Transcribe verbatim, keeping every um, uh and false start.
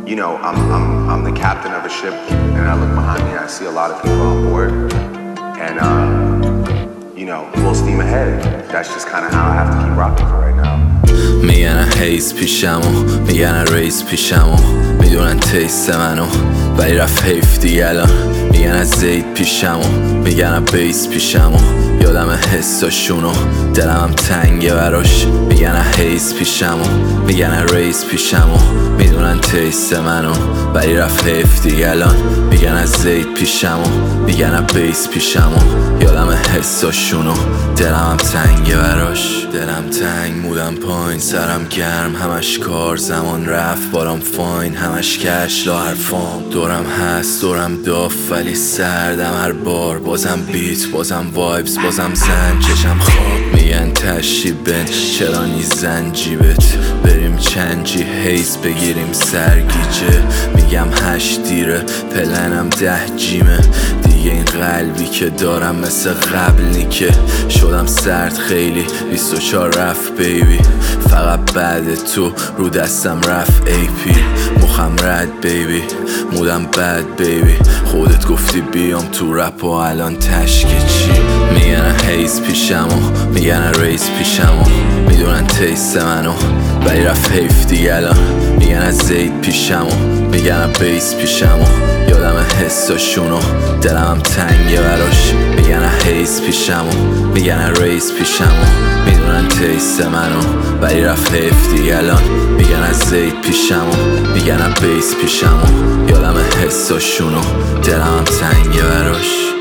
you know, I'm, I'm, I'm the captain of a ship, and I look behind me and I see a lot of people on board, and, uh, you know, full steam ahead. That's just kind of how I have to keep rocking for right now. میگن هیز پیشمو، میگن ریز پیشمو، میدونن تیست منو ولی رفت حیف دیگه الان. میگن از زید پیشمو، میگن بیس پیشمو، یادم حساشونو دلم هم تنگه براش. میگن هیز پیشمو، میگن ریز پیشمو، میدونن تیست منو ولی رفت حیف دیگه الان. میگن از زید پیشمو، میگن بیس پیشمو، یادم حساشونو دلم هم تنگه براش. دلم تنگ مودم پایین، سرم گرم همش کار، زمان رفت بارم فاین، همش کش لا حرفام. دورم هست دورم داف ولی سردم هر بار، بازم بیت بازم وایبز بازم زن چشم خواب. میگن تشی بند چرا نی زنجیبت، بریم چنجی هیز بگیریم سرگیجه. میگم هشت دیره پلنم ده جیمه دیگه، این قلبی که دارم مثل قبل نیکه. شدم سرد خیلی بیست و چهار رفت بیبی، فقط بعد تو رو دستم رفت ای پی. مخم رد بیبی مودم بد بیبی، خودت گفتی بیام تو رپ و الان تشکه چی. میگن هیز پیشمو، میگن ریز پیشمو، میدونن تیست منو ولی رفت حیف دیگه الان. میگن از زید پیشمو، میگن بیس پیشمو، یادم حساشونو دلم هم تنگه براش. میگن هیز پیشمو، میگن ریز پیشمو، میدونن تیست منو ولی رفت حیف دیگه الان. میگن از زید پیشمو، میگن بیس پیشمو، یادم حساشونو دلم هم تنگه براش.